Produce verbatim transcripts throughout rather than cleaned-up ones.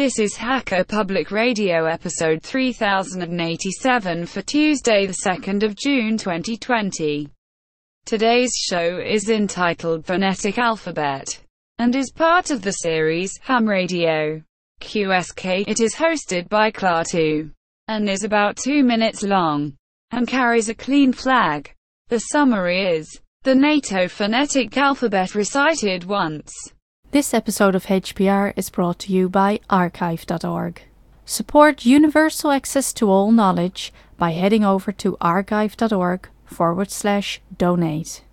This is Hacker Public Radio episode three thousand eighty-seven for Tuesday the second of June twenty twenty. Today's show is entitled Phonetic Alphabet and is part of the series Ham Radio Q S K. It is hosted by Klaatu and is about two minutes long and carries a clean flag. The summary is the NATO phonetic alphabet recited once. This episode of H P R is brought to you by archive dot org. Support universal access to all knowledge by heading over to archive dot org forward slash donate.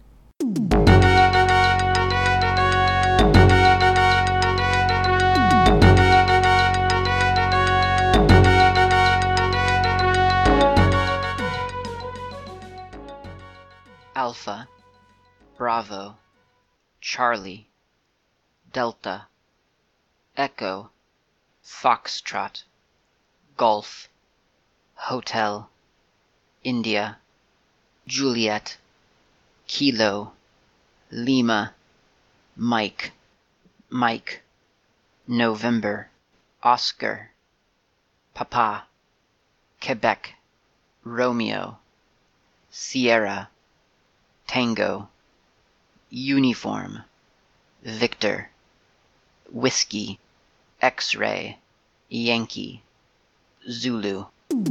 Alpha, Bravo, Charlie, Delta, Echo, Foxtrot, Golf, Hotel, India, Juliet, Kilo, Lima, Mike, Mike, November, Oscar, Papa, Quebec, Romeo, Sierra, Tango, Uniform, Victor, Whiskey, X-Ray, Yankee, Zulu.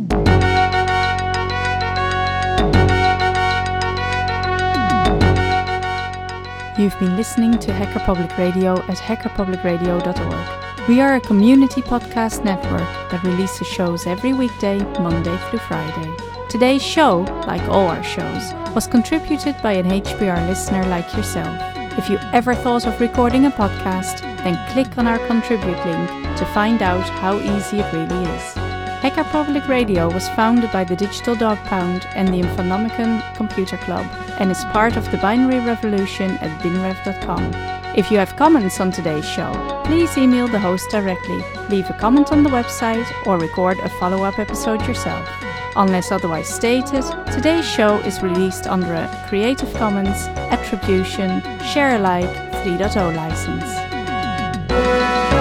You've been listening to Hacker Public Radio at hacker public radio dot org. We are a community podcast network that releases shows every weekday, Monday through Friday. Today's show, like all our shows, was contributed by an H P R listener like yourself. If you ever thought of recording a podcast, then click on our contribute link to find out how easy it really is. Hacker Public Radio was founded by the Digital Dog Pound and the Infonomicon Computer Club and is part of the binary revolution at binrev dot com. If you have comments on today's show, please email the host directly, leave a comment on the website, or record a follow-up episode yourself. Unless otherwise stated, today's show is released under a Creative Commons Attribution Share Alike three point oh license.